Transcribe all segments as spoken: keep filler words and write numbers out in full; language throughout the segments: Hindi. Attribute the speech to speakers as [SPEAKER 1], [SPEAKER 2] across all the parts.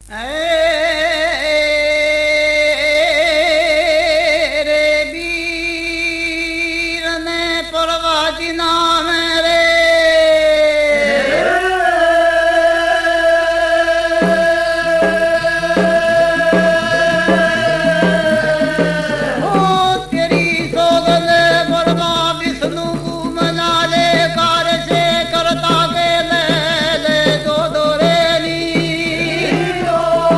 [SPEAKER 1] Oh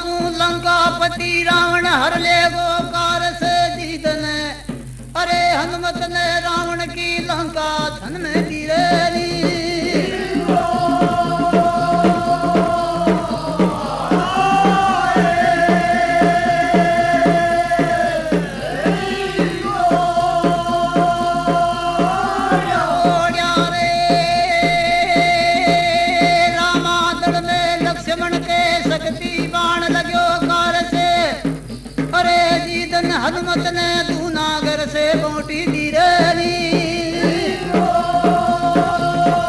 [SPEAKER 1] तू लंकापति रावण हर ले गो कार से जीतन। अरे हनुमत ने रावण की लंका धन में गिरेली। हनुमत ने दूनागर से बोटी दी रेली।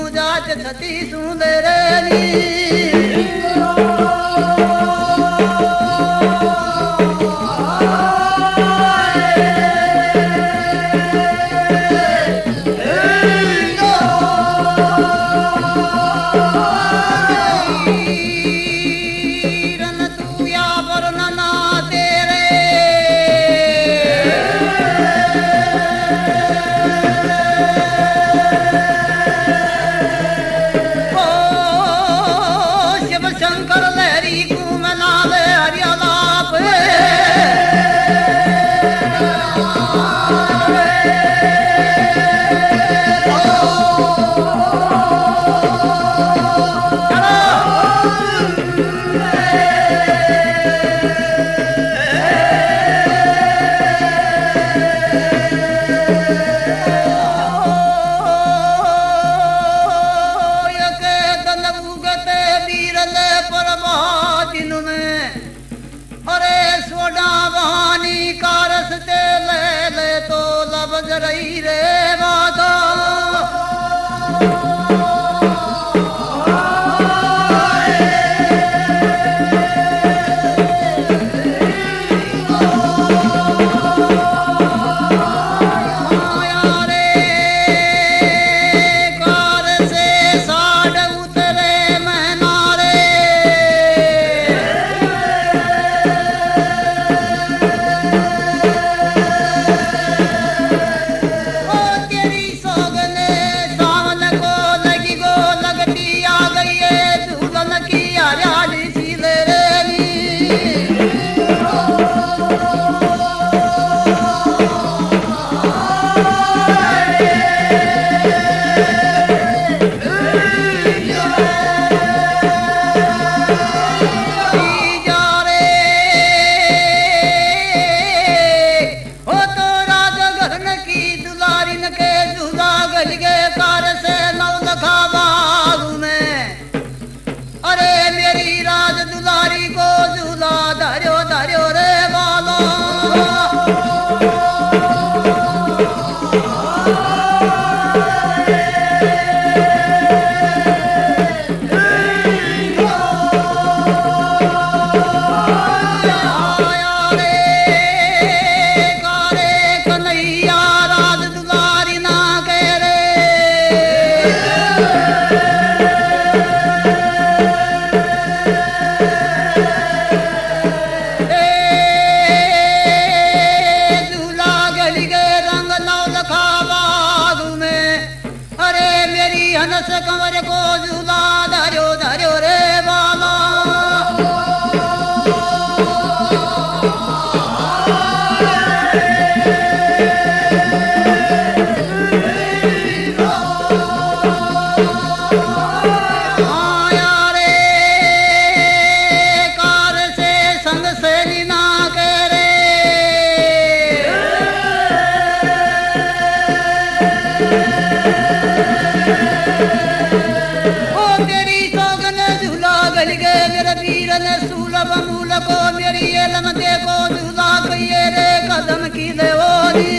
[SPEAKER 1] जात छती सुंदर नी रही रे बाता कंवर को झूला धर्यो धर्यो रे बाला आया रे कार से संग से लीना के रे मेरे पीर ने सूलब मूल को मेरी एलम देखो झूला कहिए रे कदम की देवोरी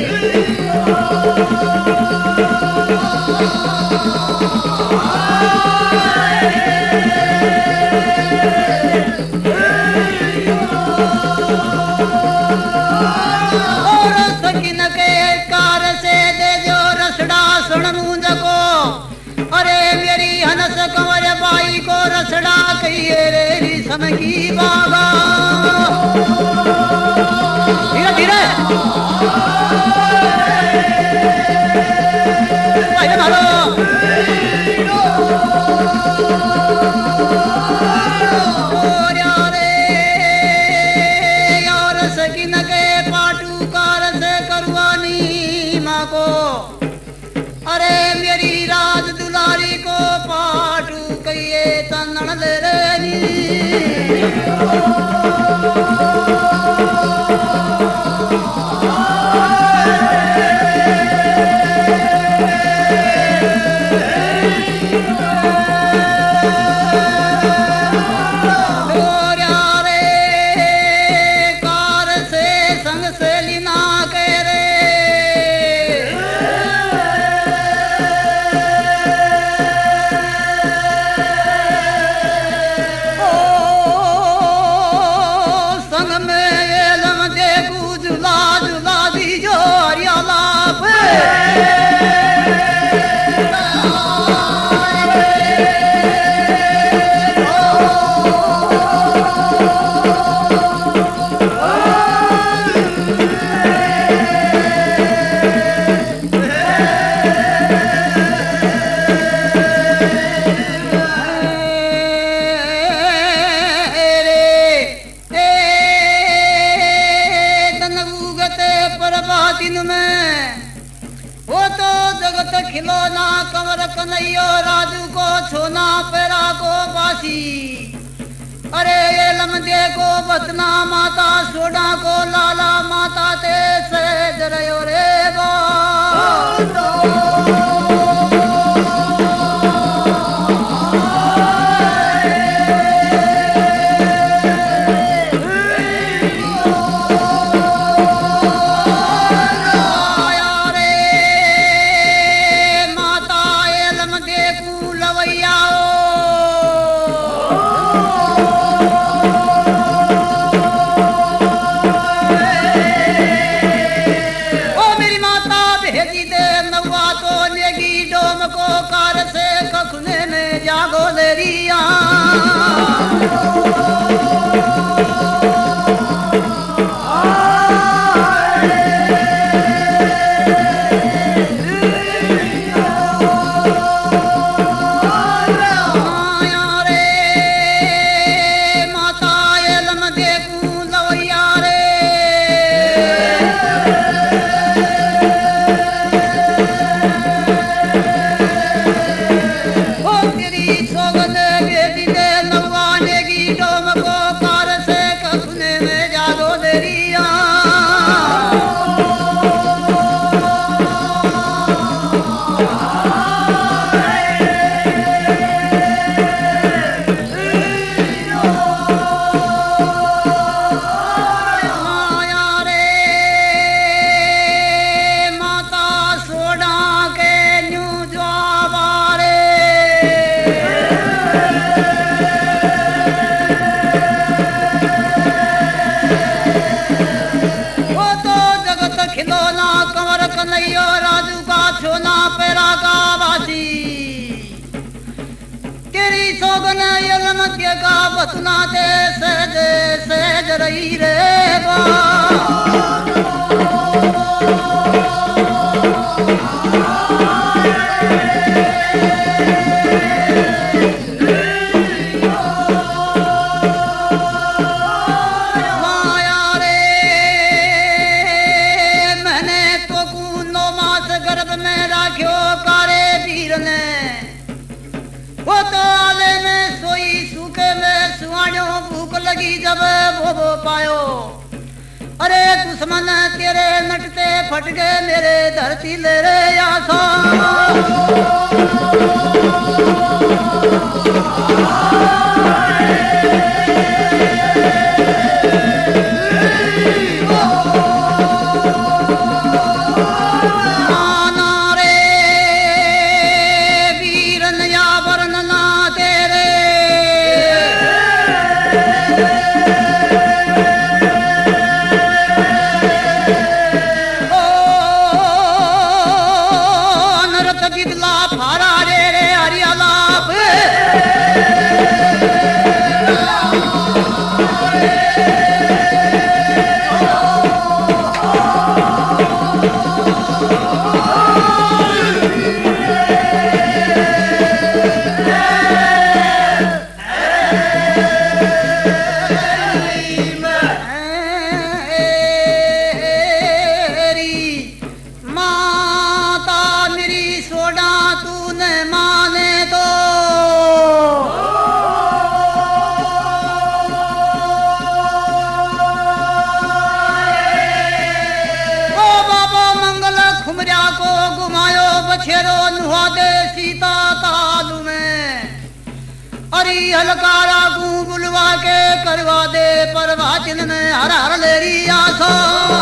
[SPEAKER 1] और सकिन के कार से दे जो रसड़ा सुन मूंज को अरे मेरी हनस कंवर बाई को रसड़ा कहिए रे रिसम की बाबा धीरे धीरे भाई मारो और यारे यार सकिन के पाटू कार से करवानी माँ को अरे मेरी राज दुलारी को पाटू कहिए तन्नण ले रे कार से संग से लीना के रे बातिन में वो तो जगत खिलौना कंवर कन्हैया राजू को छोना पैरा को बासी अरे ये लमदे को बतना माता सोडा को लाला माता ते सहज रयो रे बा का बसना दे सहज सहज रही रे माया रे मैंने तो नौ मास गर्भ में राख्यो कारे वीर ने वो तो आले में सोई सूखे में सुहाणो भूख लगी जब वो वो पायो अरे दुश्मन तेरे नटते फट गए मेरे धरती ले रे आसा हलकारा को बुलवा के करवा दे परवाचिन में हर हर लेरी आसो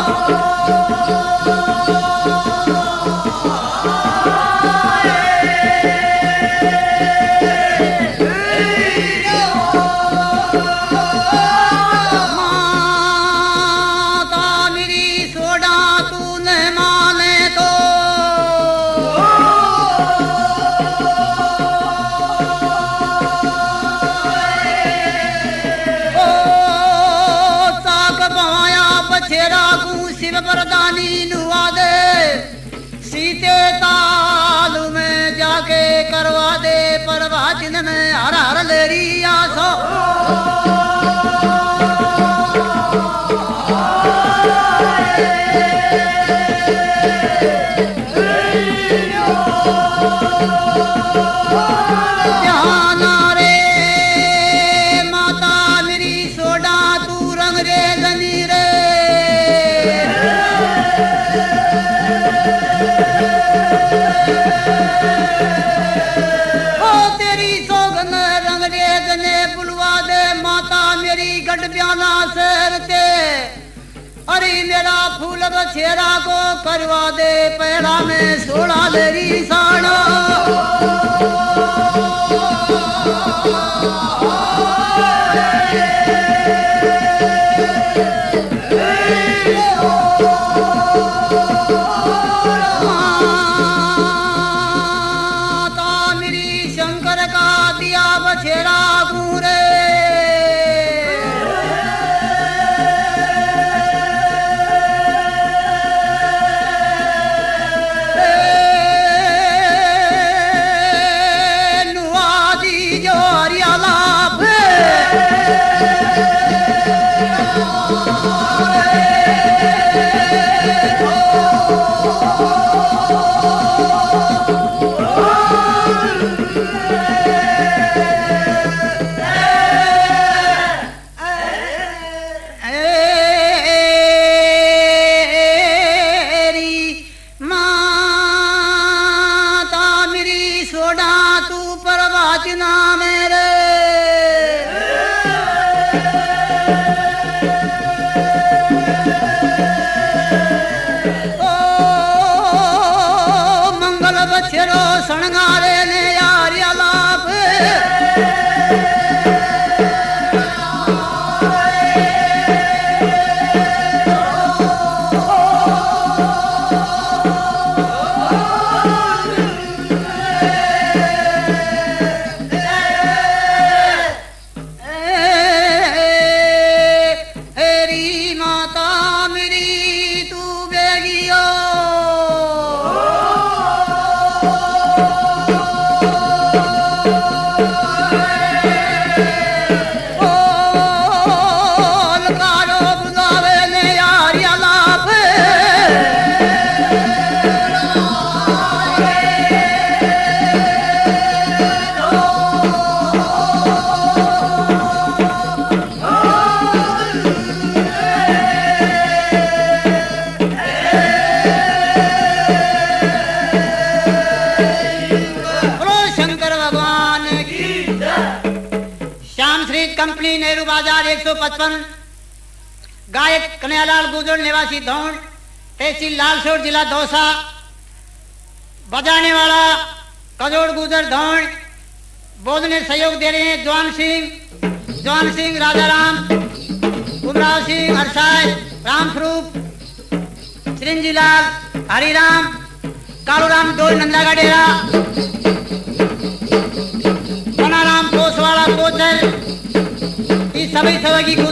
[SPEAKER 1] वरदानी नुआ दे सीते ताल में जाके करवा दे परवाचिन में हर हर लेरी आसो
[SPEAKER 2] Hey!
[SPEAKER 1] अरे मेरा फूल बछेरा को करवा दे पैरा में सोड़ा देरी साड़ा माता मेरी शंकर का दिया बछेरा पूरे शणगारे ने यार अलाप हेरी माता मेरी तू बेगियो कंपनी नेहरू बाजार एक सौ पचपन गायक कन्हैयालाल गुजर निवासी धौड़ तहसील लालसोट जिला दौसा बजाने वाला कजोड़ गुजर धौड़ बोलने सहयोग दे रहे हैं जवान सिंह जवान सिंह राजाराम उमराव सिंह हरसाय रामस्वरूप चिरंजीलाल हरिराम कालूराम डोल नंदा का डेरा पनाराम पोसवाड़ा कोचर सभी सहयोगी